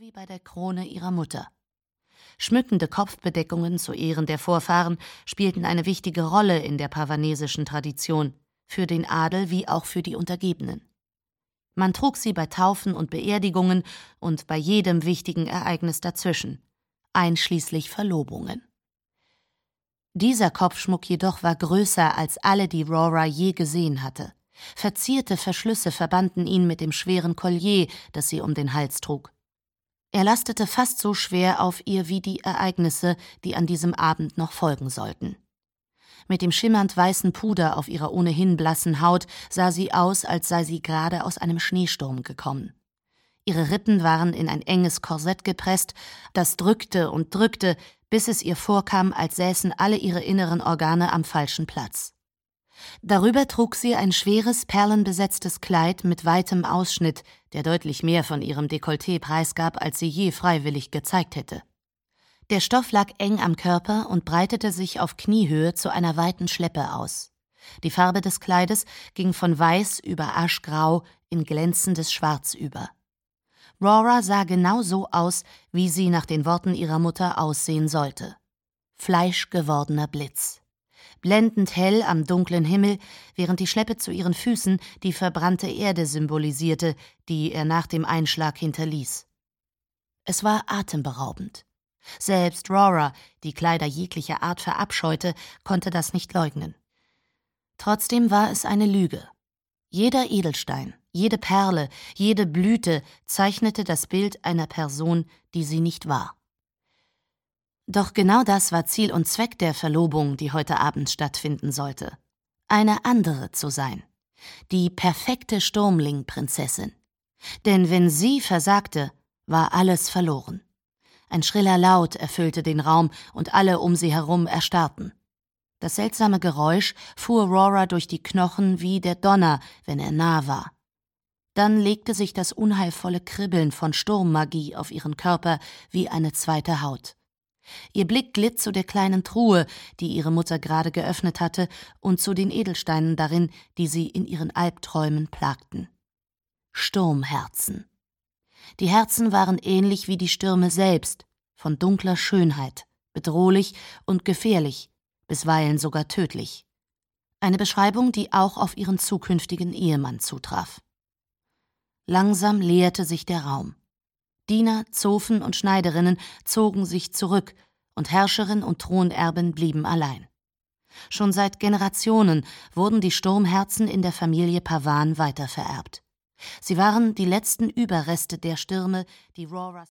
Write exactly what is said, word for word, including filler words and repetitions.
wie bei der Krone ihrer Mutter. Schmückende Kopfbedeckungen zu Ehren der Vorfahren spielten eine wichtige Rolle in der pavanesischen Tradition, für den Adel wie auch für die Untergebenen. Man trug sie bei Taufen und Beerdigungen und bei jedem wichtigen Ereignis dazwischen, einschließlich Verlobungen. Dieser Kopfschmuck jedoch war größer als alle, die Rora je gesehen hatte. Verzierte Verschlüsse verbanden ihn mit dem schweren Collier, das sie um den Hals trug. Er lastete fast so schwer auf ihr wie die Ereignisse, die an diesem Abend noch folgen sollten. Mit dem schimmernd weißen Puder auf ihrer ohnehin blassen Haut sah sie aus, als sei sie gerade aus einem Schneesturm gekommen. Ihre Rippen waren in ein enges Korsett gepresst, das drückte und drückte, bis es ihr vorkam, als säßen alle ihre inneren Organe am falschen Platz. Darüber trug sie ein schweres, perlenbesetztes Kleid mit weitem Ausschnitt, der deutlich mehr von ihrem Dekolleté preisgab, als sie je freiwillig gezeigt hätte. Der Stoff lag eng am Körper und breitete sich auf Kniehöhe zu einer weiten Schleppe aus. Die Farbe des Kleides ging von weiß über aschgrau in glänzendes Schwarz über. Rora sah genau so aus, wie sie nach den Worten ihrer Mutter aussehen sollte. Fleischgewordener Blitz. Blendend hell am dunklen Himmel, während die Schleppe zu ihren Füßen die verbrannte Erde symbolisierte, die er nach dem Einschlag hinterließ. Es war atemberaubend. Selbst Rora, die Kleider jeglicher Art verabscheute, konnte das nicht leugnen. Trotzdem war es eine Lüge. Jeder Edelstein, jede Perle, jede Blüte zeichnete das Bild einer Person, die sie nicht war. Doch genau das war Ziel und Zweck der Verlobung, die heute Abend stattfinden sollte. Eine andere zu sein. Die perfekte Sturmling-Prinzessin. Denn wenn sie versagte, war alles verloren. Ein schriller Laut erfüllte den Raum und alle um sie herum erstarrten. Das seltsame Geräusch fuhr Rora durch die Knochen wie der Donner, wenn er nah war. Dann legte sich das unheilvolle Kribbeln von Sturmmagie auf ihren Körper wie eine zweite Haut. Ihr Blick glitt zu der kleinen Truhe, die ihre Mutter gerade geöffnet hatte, und zu den Edelsteinen darin, die sie in ihren Albträumen plagten. Sturmherzen. Die Herzen waren ähnlich wie die Stürme selbst, von dunkler Schönheit, bedrohlich und gefährlich, bisweilen sogar tödlich. Eine Beschreibung, die auch auf ihren zukünftigen Ehemann zutraf. Langsam leerte sich der Raum. Diener, Zofen und Schneiderinnen zogen sich zurück, und Herrscherin und Thronerbin blieben allein. Schon seit Generationen wurden die Sturmherzen in der Familie Pavan weitervererbt. Sie waren die letzten Überreste der Stürme, die Roras